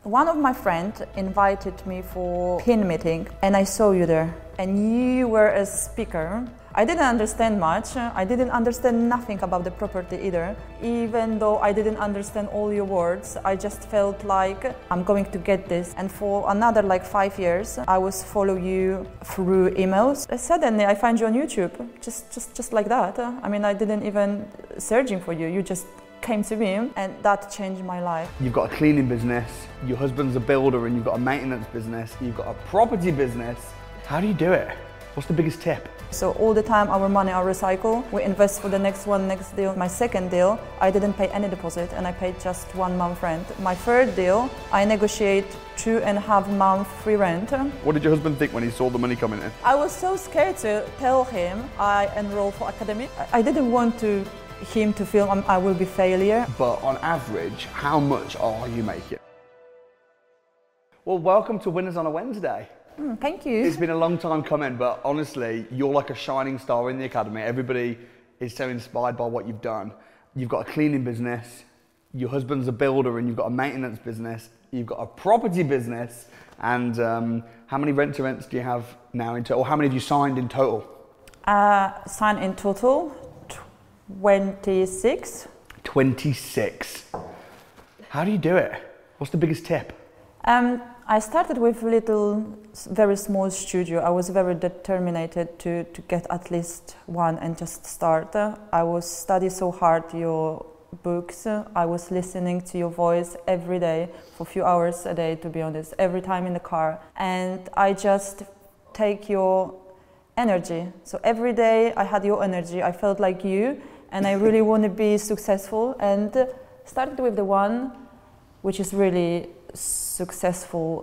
One of my friends invited me for PIN meeting and I saw you there and you were a speaker. I didn't understand much. I didn't understand nothing about the property either. Even though I didn't understand all your words, I just felt like I'm going to get this. And for another 5 years, I was follow you through emails. Suddenly I find you on YouTube, just like that. I mean, I didn't even searching for you. You just came to me and that changed my life. You've got a cleaning business, your husband's a builder and you've got a maintenance business, you've got a property business. How do you do it? What's the biggest tip? So all the time our money are recycled. We invest for the next deal. My second deal, I didn't pay any deposit and I paid just 1 month rent. My third deal, I negotiate 2.5 months free rent. What did your husband think when he saw the money coming in? I was so scared to tell him I enrolled for academy. I didn't want him to feel I will be failure. But on average, how much are you making? Well, welcome to Winners on a Wednesday. Thank you. It's been a long time coming, but honestly, you're like a shining star in the academy. Everybody is so inspired by what you've done. You've got a cleaning business, your husband's a builder and you've got a maintenance business, you've got a property business, and how many rent-to-rents do you have now in total? Or how many have you signed in total? Signed in total, 26. 26. How do you do it? What's the biggest tip? I started with very small studio. I was very determined to get at least one and just start. I was studying so hard your books. I was listening to your voice every day for a few hours a day, to be honest, every time in the car. And I just take your energy. So every day I had your energy. I felt like you and I really want to be successful, and started with the one which is really successful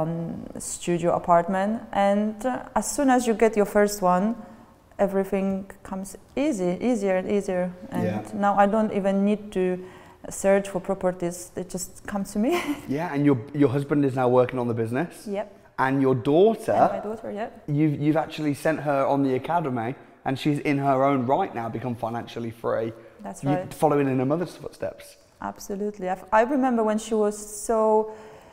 studio apartment, and as soon as you get your first one, everything comes easier and easier, and now I don't even need to search for properties, they just come to me. Yeah, and your husband is now working on the business. Yep. And your daughter, my daughter, yep. You've actually sent her on the academy, and she's in her own right now become financially free. That's right. Following in her mother's footsteps. Absolutely. I remember when she was so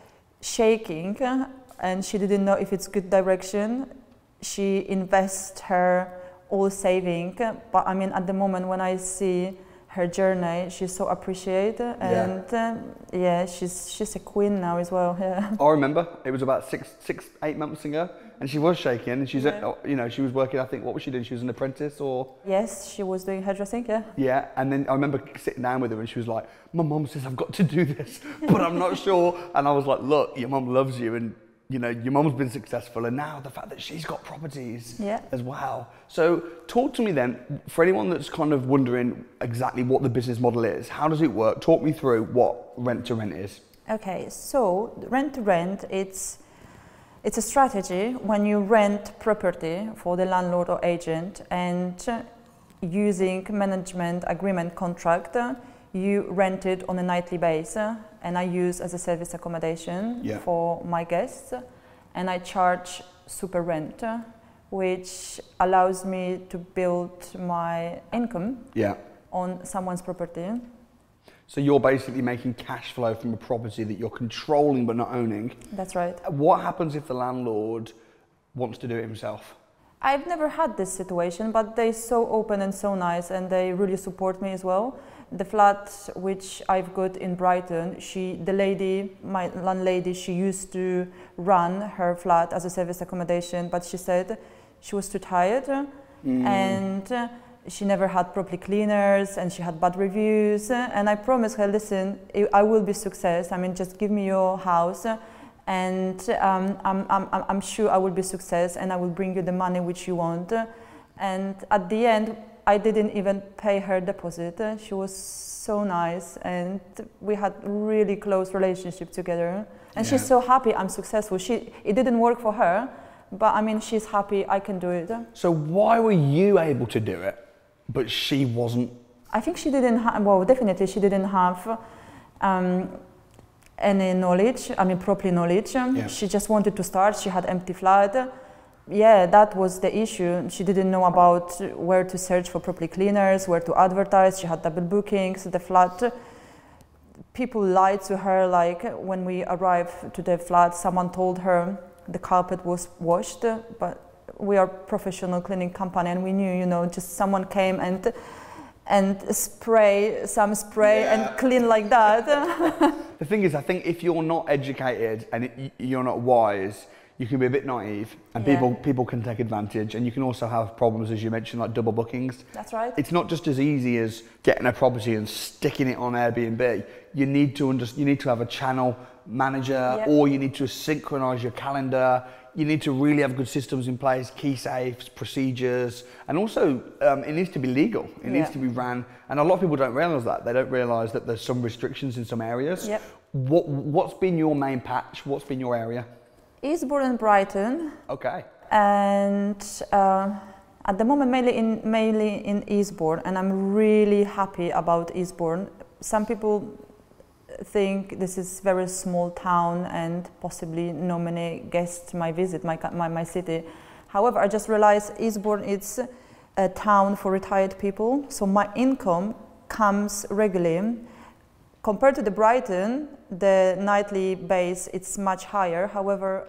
shaking and she didn't know if it's good direction. She invests her all saving, but I mean at the moment when I see her journey, she's so appreciated, and she's a queen now as well. Yeah. I remember it was about 8 months ago, and she was shaking, and she's she was working. I think, what was she doing? She was an apprentice, or yes, she was doing hairdressing. Yeah. Yeah, and then I remember sitting down with her, and she was like, "My mum says I've got to do this, but I'm not sure." And I was like, "Look, your mum loves you, and your mum's been successful, and now the fact that she's got properties as well." So talk to me then, for anyone that's kind of wondering exactly what the business model is, how does it work? Talk me through what rent to rent is. Okay, so rent to rent, it's a strategy when you rent property for the landlord or agent, and using management agreement contract, you rent it on a nightly basis, and I use as a service accommodation for my guests, and I charge super rent, which allows me to build my income on someone's property. So you're basically making cash flow from a property that you're controlling but not owning. That's right. What happens if the landlord wants to do it himself? I've never had this situation, but they're so open and so nice, and they really support me as well. The flat which I've got in Brighton, my landlady, she used to run her flat as a service accommodation, but she said she was too tired and she never had properly cleaners and she had bad reviews. And I promised her, listen, I will be success. I mean, just give me your house, and I'm sure I will be success, and I will bring you the money which you want. And at the end, I didn't even pay her deposit. She was so nice, and we had really close relationship together. And she's so happy I'm successful. It didn't work for her, but I mean, she's happy I can do it. So why were you able to do it, but she wasn't? I think she didn't have, well, definitely she didn't have any knowledge, properly knowledge. She just wanted to start, she had empty flat. Yeah, that was the issue. She didn't know about where to search for properly cleaners, where to advertise. She had double bookings. The flat people lied to her, like when we arrived to the flat, someone told her the carpet was washed, but we are professional cleaning company and we knew, just someone came and spray and clean like that. The thing is, I think if you're not educated and you're not wise, you can be a bit naive, and people can take advantage, and you can also have problems, as you mentioned, like double bookings. That's right. It's not just as easy as getting a property and sticking it on Airbnb. You need to have a channel manager, or you need to synchronize your calendar. You need to really have good systems in place, key safes, procedures, and also it needs to be legal. It needs to be ran, and a lot of people don't realize that. They don't realize that there's some restrictions in some areas. Yep. What's been your main patch? What's been your area? Eastbourne and Brighton. Okay. And at the moment mainly in Eastbourne, and I'm really happy about Eastbourne. Some people think this is a very small town and possibly no many guests might visit my city. However, I just realized Eastbourne is a town for retired people, so my income comes regularly. Compared to the Brighton, the nightly base it's much higher. However,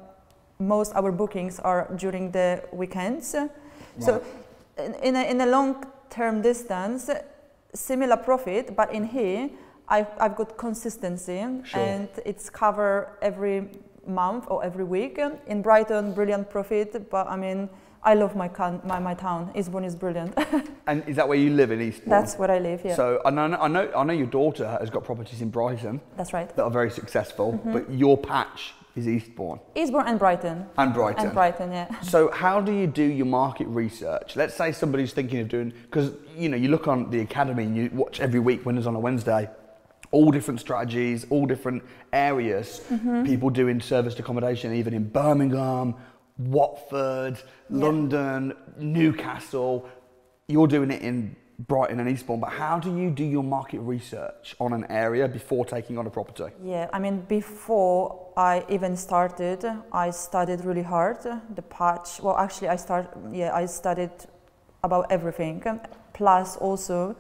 most our bookings are during the weekends. Right. So, in a long-term distance, similar profit, but in here, I've got consistency, and it's cover every month or every week. In Brighton, brilliant profit, but I mean, I love my town. Eastbourne is brilliant. And is that where you live in Eastbourne? That's where I live, yeah. So I know your daughter has got properties in Brighton. That's right. That are very successful, but your patch is Eastbourne. Eastbourne and Brighton. And Brighton. And Brighton, yeah. So how do you do your market research? Let's say somebody's thinking of doing, because you look on the academy and you watch every week, Winners on a Wednesday, all different strategies, all different areas. People doing serviced accommodation, even in Birmingham, Watford, London, Newcastle. You're doing it in Brighton and Eastbourne, but how do you do your market research on an area before taking on a property? Yeah, I mean, before I even started, I studied really hard. The patch, well, actually, I studied about everything. Plus, also,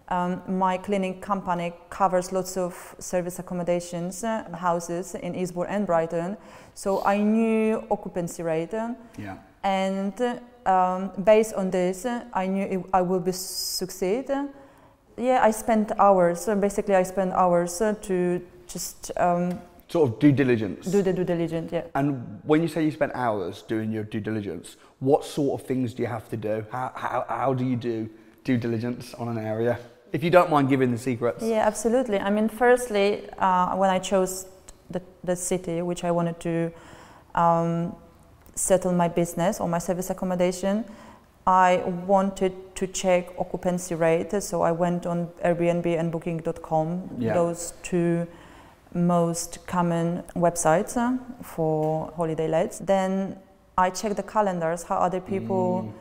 my cleaning company covers lots of service accommodations, houses in Eastbourne and Brighton. So I knew occupancy rate. And based on this, I knew I will be succeed. Yeah, I spent hours. Basically, I spent hours to just sort of due diligence. Do the due diligence, yeah. And when you say you spent hours doing your due diligence, what sort of things do you have to do? How do you do due diligence on an area? If you don't mind giving the secrets. Yeah, absolutely. I mean, firstly, when I chose the city which I wanted to settle my business or my service accommodation, I wanted to check occupancy rate. So I went on Airbnb and Booking.com, those two most common websites for holiday lets. Then I checked the calendars, how other people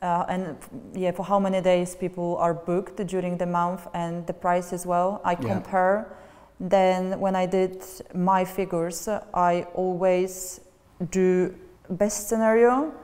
for how many days people are booked during the month, and the price as well. I compare. Then when I did my figures, I always do best scenario,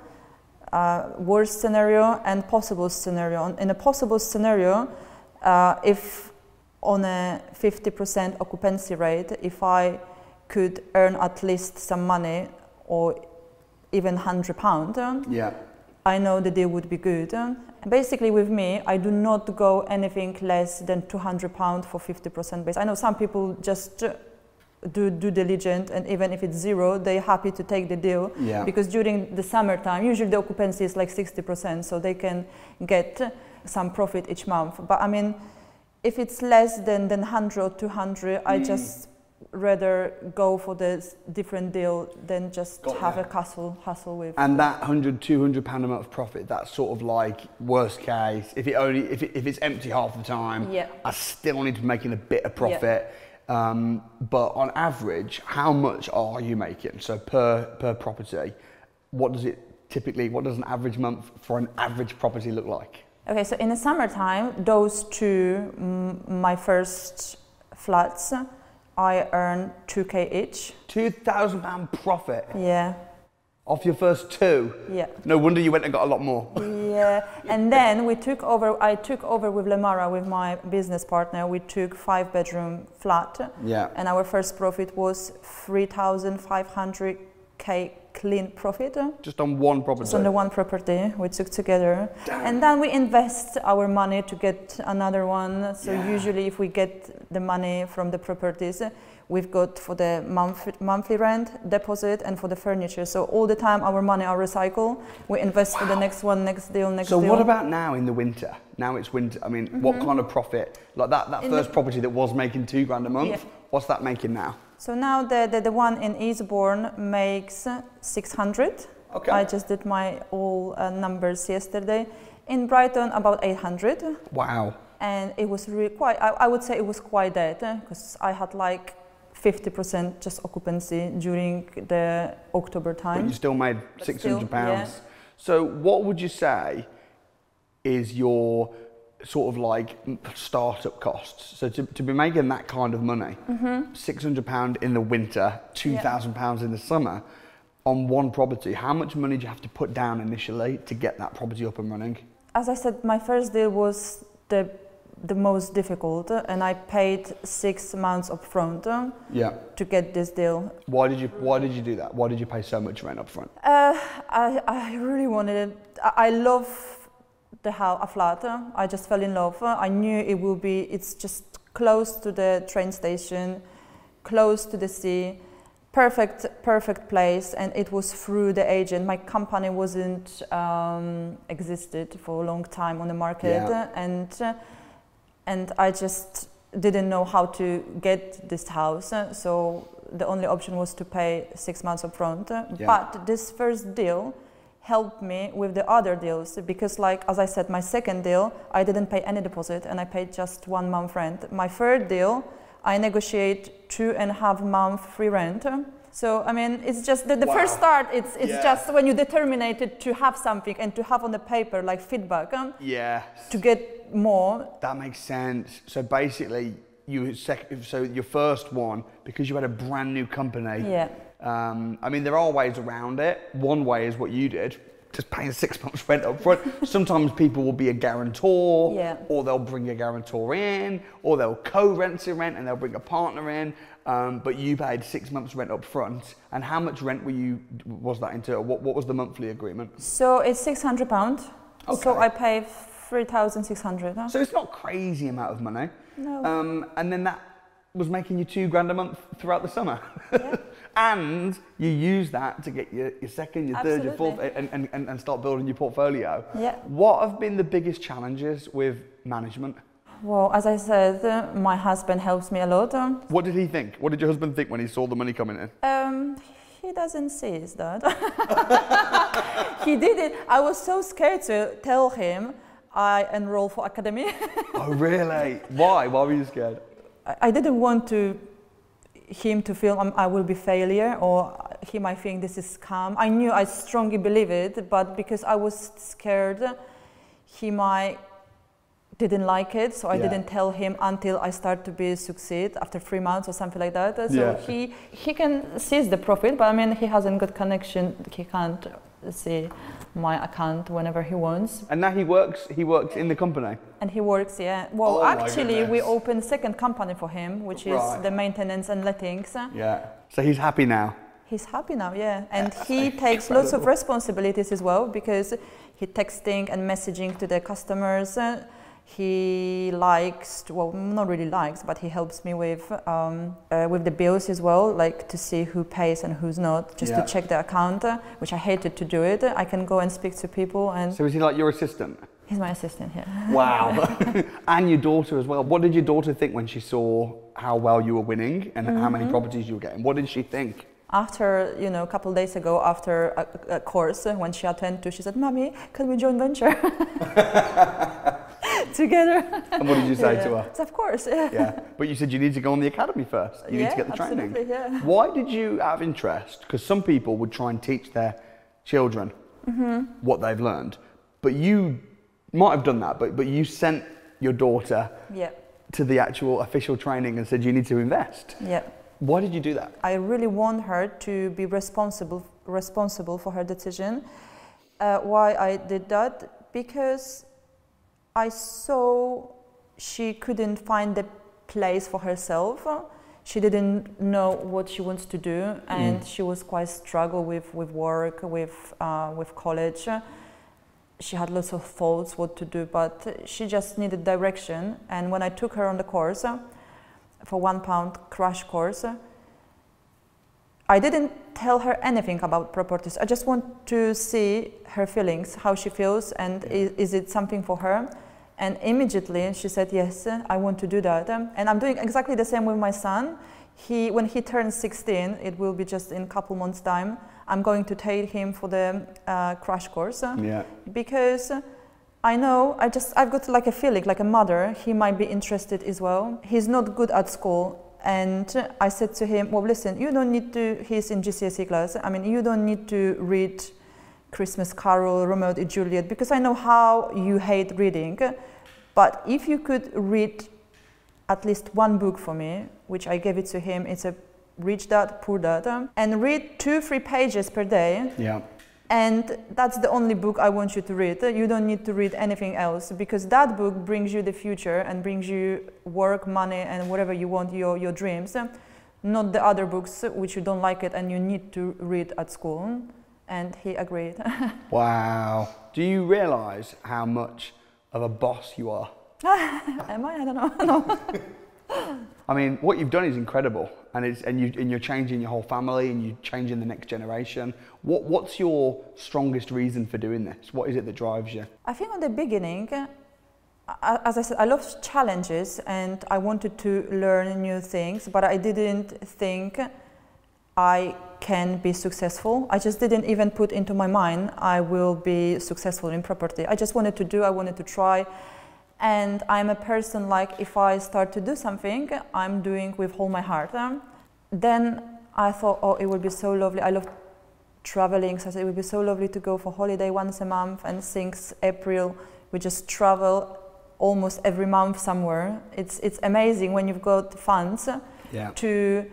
worst scenario, and possible scenario. In a possible scenario, if on a 50% occupancy rate, if I could earn at least some money or even £100, I know the deal would be good. Basically with me, I do not go anything less than £200 for 50% base. I know some people just do due diligence, and even if it's zero, they're happy to take the deal because during the summertime, usually the occupancy is like 60%, so they can get some profit each month. But I mean, if it's less than 100 or 200, I just rather go for the different deal than just have a hassle with. And that £100, £200 a month profit, that's sort of like worst case. If it's empty half the time, I still need to be making a bit of profit. But on average, how much are you making? So per property, what does an average month for an average property look like? Okay, so in the summertime, those two, my first flats, I earn 2k each. £2,000 profit? Yeah. Off your first 2? Yeah. No wonder you went and got a lot more. Yeah, and then we took over. I took over with Lemara, with my business partner. We took 5-bedroom flat. Yeah. And our first profit was 3,500K clean profit. Just on one property? Just on the one property we took together. Damn. And then we invest our money to get another one. So usually if we get the money from the properties, we've got for the monthly rent, deposit, and for the furniture. So all the time our money are recycled. We invest for the next one, next deal, next deal. So what about now in the winter? Now it's winter. I mean, what kind of profit? Like that first property that was making £2,000 a month, what's that making now? So now the one in Eastbourne makes 600. Okay. I just did my all numbers yesterday. In Brighton, about 800. Wow. And it was really quite, I would say it was quite dead, because I had like 50% just occupancy during the October time. But you still made £600. Yeah. So what would you say is your sort of like startup costs? So to be making that kind of money, £600 in the winter, £2,000 in the summer, on one property, how much money do you have to put down initially to get that property up and running? As I said, my first deal was the most difficult, and I paid 6 months up front to get this deal. Why did you do that? Why did you pay so much rent up front? I really wanted it. I love a flat. I just fell in love. I knew it will be, it's just close to the train station, close to the sea, perfect place, and it was through the agent. My company wasn't existed for a long time on the market, and I just didn't know how to get this house, so the only option was to pay 6 months up front. But this first deal helped me with the other deals, because like, as I said, my second deal, I didn't pay any deposit and I paid just 1 month rent. My third deal, I negotiate 2.5 months free rent. So, I mean, it's just the first start, it's just when you determined to have something and to have on the paper like feedback to get more. That makes sense. So basically, so your first one, because you had a brand new company, I mean, there are ways around it. One way is what you did, just paying 6 months rent up front. Sometimes people will be a guarantor, or they'll bring a guarantor in, or they'll co-rent a rent and they'll bring a partner in. But you paid 6 months rent up front. And how much rent was that into? What was the monthly agreement? So it's £600. Okay. So I pay 3,600. So it's not crazy amount of money. No. And then that was making you £2,000 a month throughout the summer. And you use that to get your second, your third, your fourth, and start building your portfolio. What have been the biggest challenges with management? Well, as I said, my husband helps me a lot. What did he think? What did your husband think when he saw the money coming in? He doesn't see his dad. He did it. I was so scared to tell him I enrolled for academy. Oh, really? Why? Why were you scared? I didn't want him to feel I will be failure, or he might think this is scam. I knew, I strongly believe it, but because I was scared, he might didn't like it, so I didn't tell him until I start to be succeed after 3 months or something like that. So he can seize the profit, but I mean he hasn't got connection. He can't see my account whenever he wants. And now he works in the company. And he works, Well, actually, we opened second company for him, which is the maintenance and lettings. Yeah. So he's happy now. He's happy now, and he takes lots of responsibilities as well, because he texting and messaging to the customers. He likes, well, not really likes, but he helps me with the bills as well, like to see who pays and who's not, just to check the account, which I hated to do it. I can go and speak to people. And so is he like your assistant? He's my assistant, Wow. And your daughter as well. What did your daughter think when she saw how well you were winning and how many properties you were getting? What did she think? After, a couple of days ago, after a course, when she attended to, she said, "Mommy, can we join venture?" Together. And what did you say to her? So of course, But you said you need to go on the academy first. You need to get the training. Yeah. Why did you have interest? Because some people would try and teach their children what they've learned. But you might have done that, but you sent your daughter to the actual official training and said you need to invest. Yeah. Why did you do that? I really want her to be responsible responsible for her decision. Why I did that? Because I saw she couldn't find the place for herself. She didn't know what she wants to do, and she was quite struggle with work, with college. She had lots of thoughts what to do, but she just needed direction. And when I took her on the course, for £1 crash course, I didn't tell her anything about properties. I just want to see her feelings, how she feels, and is it something for her? And immediately she said, yes, I want to do that. And I'm doing exactly the same with my son. When he turns 16, it will be just in a couple months' time, I'm going to take him for the crash course. Because I know, I've got like a feeling, like a mother, he might be interested as well. He's not good at school. And I said to him, well, listen, you don't need to, he's in GCSE class, I mean, you don't need to read Christmas Carol, Romeo and Juliet, because I know how you hate reading. But if you could read at least one book for me, which I gave it to him, it's a Rich Dad, Poor Dad, and read 2-3 pages per day. Yeah. And that's the only book I want you to read. You don't need to read anything else, because that book brings you the future and brings you work, money, and whatever you want, your dreams. Not the other books which you don't like it and you need to read at school. And he agreed. Wow. Do you realise how much of a boss you are? Am I? I don't know. No. I mean, what you've done is incredible, and you're changing your whole family, and you're changing the next generation. What's your strongest reason for doing this? What is it that drives you? I think at the beginning, as I said, I love challenges, and I wanted to learn new things, but I didn't think I can be successful. I just didn't even put into my mind I will be successful in property. I just wanted to do, I wanted to try. And I'm a person like, if I start to do something, I'm doing with all my heart. Then I thought, oh, it would be so lovely. I love traveling, so I said it would be so lovely to go for holiday once a month. And since April, we just travel almost every month somewhere. It's amazing when you've got funds to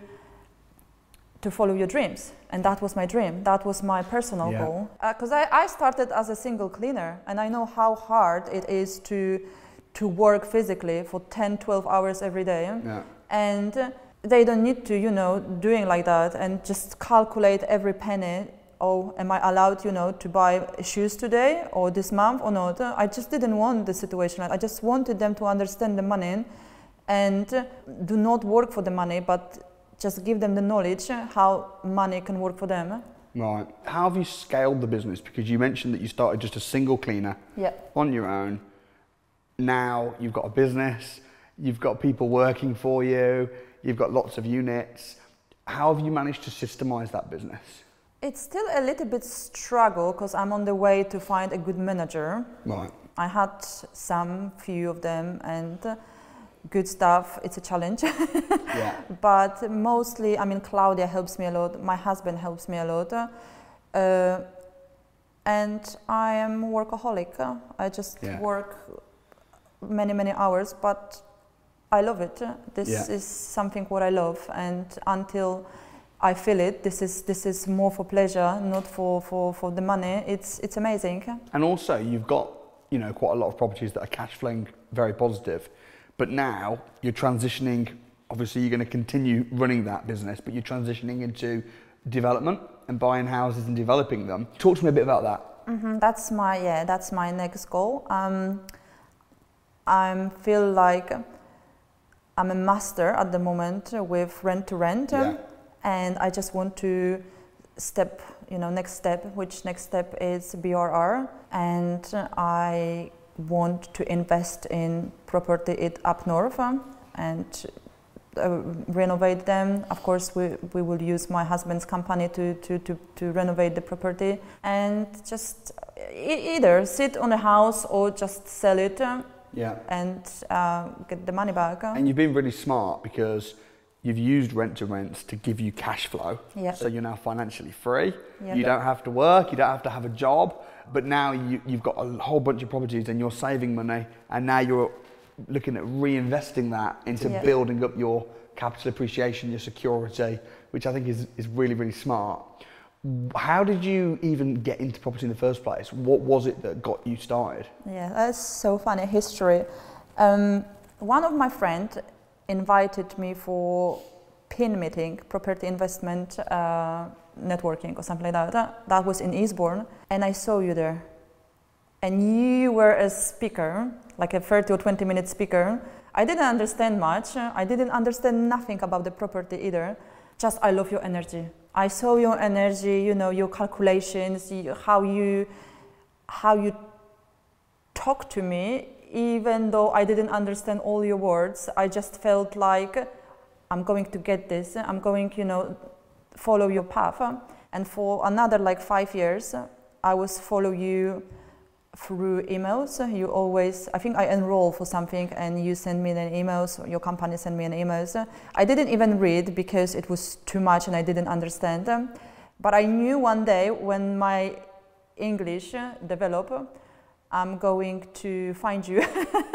follow your dreams. And that was my dream. That was my personal goal. Because I started as a single cleaner, and I know how hard it is to work physically for 10, 12 hours every day. And they don't need to, doing like that and just calculate every penny. Oh, am I allowed, to buy shoes today or this month or not? I just didn't want the situation. I just wanted them to understand the money and do not work for the money, but just give them the knowledge how money can work for them. Right. How have you scaled the business? Because you mentioned that you started just a single cleaner on your own. Now you've got a business, you've got people working for you, you've got lots of units. How have you managed to systemize that business? It's still a little bit struggle because I'm on the way to find a good manager. Right. I had few of them, and good stuff, it's a challenge. But mostly, Claudia helps me a lot, my husband helps me a lot. And I am workaholic. I just work many hours, but I love it. This is something what I love, and until I feel it, this is more for pleasure, not for the money. It's amazing. And also you've got quite a lot of properties that are cash flowing very positive, but now you're transitioning. Obviously you're going to continue running that business, but you're transitioning into development and buying houses and developing them. Talk to me a bit about that. That's my next goal. I feel like I'm a master at the moment with rent to rent, and I just want to next step, which next step is BRR, and I want to invest in property up north and renovate them. Of course, we will use my husband's company to renovate the property, and just either sit on a house or just sell it. And get the money back. And you've been really smart because you've used rent to rents to give you cash flow. So you're now financially free. You don't have to work, you don't have to have a job, but now you've got a whole bunch of properties and you're saving money, and now you're looking at reinvesting that into building up your capital appreciation, your security, which I think is really, really smart. How did you even get into property in the first place? What was it that got you started? Yeah, that's so funny history. One of my friends invited me for PIN meeting, property investment networking or something like that. That was in Eastbourne, and I saw you there. And you were a speaker, like a 30 or 20-minute speaker. I didn't understand much. I didn't understand nothing about the property either. Just, I love your energy. I saw your energy, you know, your calculations, how you talk to me, even though I didn't understand all your words. I just felt like I'm going to get this. I'm going, you know, follow your path. And for another like 5 years, I was follow you through emails. You always, I think I enroll for something and you send me an emails, or your company sent me an emails. I didn't even read because it was too much and I didn't understand. But I knew one day when my English develop, I'm going to find you.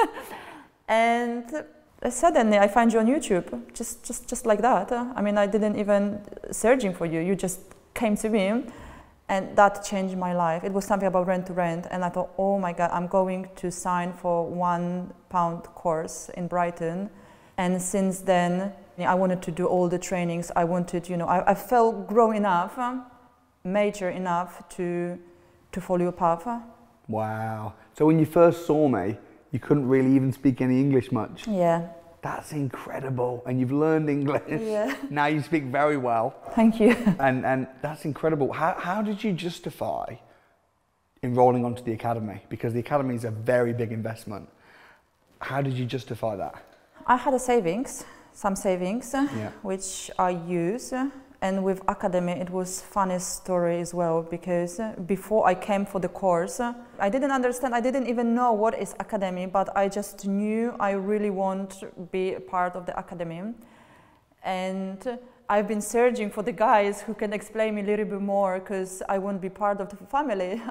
And suddenly I find you on YouTube, just like that. I mean, I didn't even searching for you. You just came to me. And that changed my life. It was something about rent to rent. And I thought, oh my God, I'm going to sign for £1 course in Brighton. And since then, I wanted to do all the trainings. I wanted, you know, I felt grown enough, mature enough to follow your path. Wow. So when you first saw me, you couldn't really even speak any English much. Yeah. That's incredible. And you've learned English. Yeah. Now you speak very well. Thank you. And that's incredible. How did you justify enrolling onto the academy? Because the academy is a very big investment. How did you justify that? I had some savings, Yeah. which I use. And with academy, it was funny story as well, because before I came for the course, I didn't understand, I didn't even know what is academy, but I just knew I really want to be a part of the academy. And I've been searching for the guys who can explain me a little bit more, because I won't be part of the family.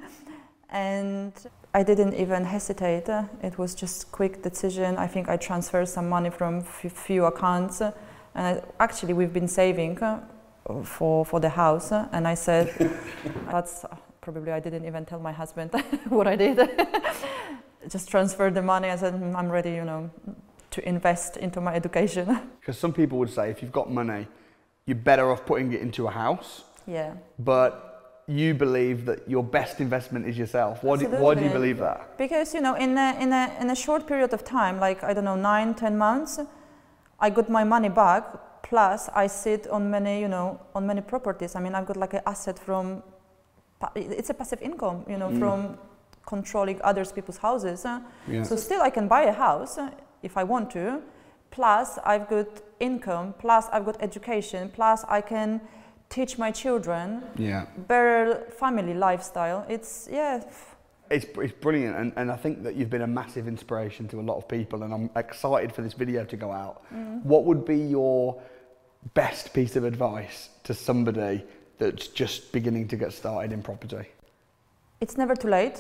And I didn't even hesitate. It was just quick decision. I think I transferred some money from few accounts. And actually, we've been saving for the house. And I said, that's probably, I didn't even tell my husband what I did. Just transferred the money. I said, I'm ready, you know, to invest into my education. Because some people would say, if you've got money, you're better off putting it into a house. Yeah. But you believe that your best investment is yourself. Why do you believe that? Because, you know, in a short period of time, like, I don't know, 9-10 months, I got my money back, plus I sit on many, you know, on many properties. I mean, I've got like an asset from, it's a passive income, you know, from controlling other people's houses. Yeah. So still I can buy a house if I want to, plus I've got income, plus I've got education, plus I can teach my children better family lifestyle. It's, yeah. It's brilliant, and I think that you've been a massive inspiration to a lot of people, and I'm excited for this video to go out. What would be your best piece of advice to somebody that's just beginning to get started in property? It's never too late.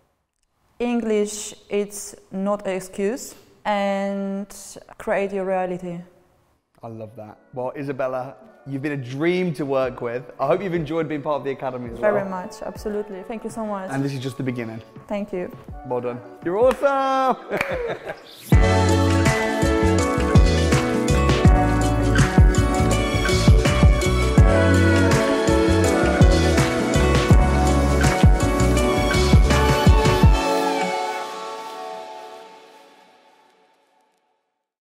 English, it's not an excuse, and create your reality. I love that. Well, Isabella, you've been a dream to work with. I hope you've enjoyed being part of the academy as well. Very much, absolutely. Thank you so much. And this is just the beginning. Thank you. Well done. You're awesome!